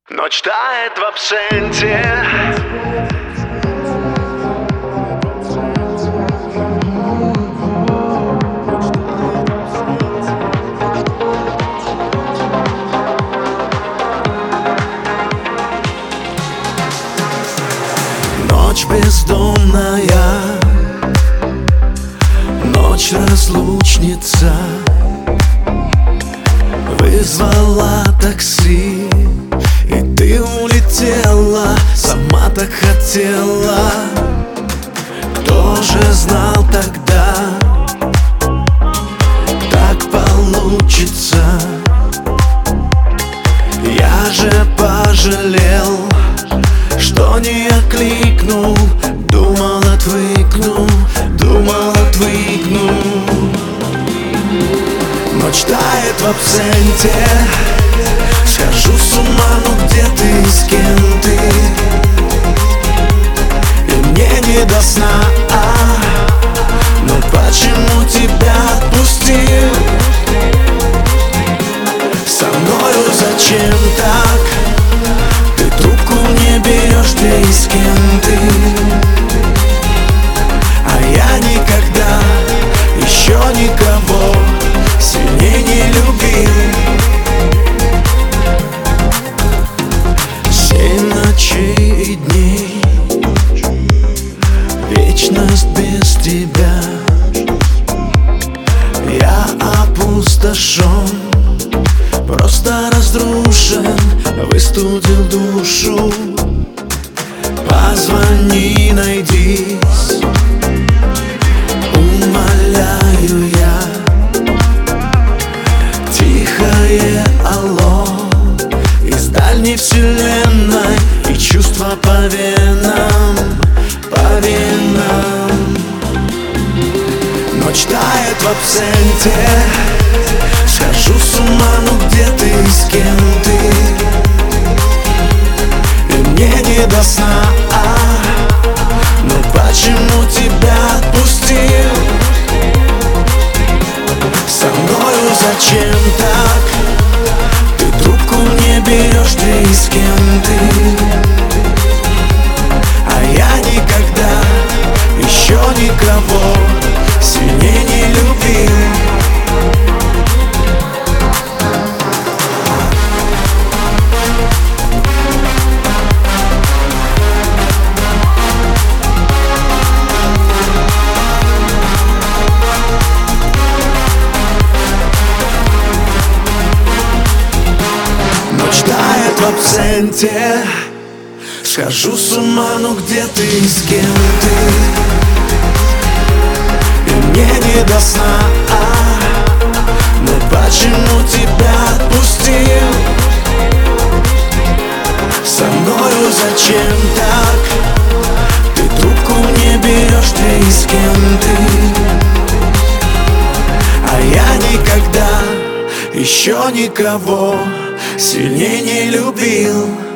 Ночь тает в абсенте. Ночь бездомная, ночь разлучница, вызвала такси, и ты улетела, сама так хотела. Кто же знал тогда, так получится? Я же пожалел, что не окликнул, думал, отвыкну, думал, отвыкну. Ночь тает в абсенте, схожу с ума, ну где ты, с кем ты? И мне не до сна, но почему тебя отпустил? Со мною зачем так? Ты трубку не берешь, где и с кем ты? А я никогда еще никого сильнее не любил. 7 ночей и дней, вечность без тебя. Я опустошен, просто разрушен, выстудил душу. Позвони, найдись, умоляю я. Тихое алло из дальней вселенной, и чувства по венам, по венам. Ночь тает в абсенте, схожу с ума, ну где ты, с кем ты? И мне не до сна, но почему тебя отпустил? Со мною зачем так? Ты трубку не берешь, где и с кем ты? А я никогда еще никого сильнее не любил. В абсенте, схожу с ума, ну где ты, с кем ты? И мне не до сна, но почему тебя отпустил? Со мною зачем так? Ты трубку не берешь, где и с кем ты? А я никогда еще никого сильнее не любил.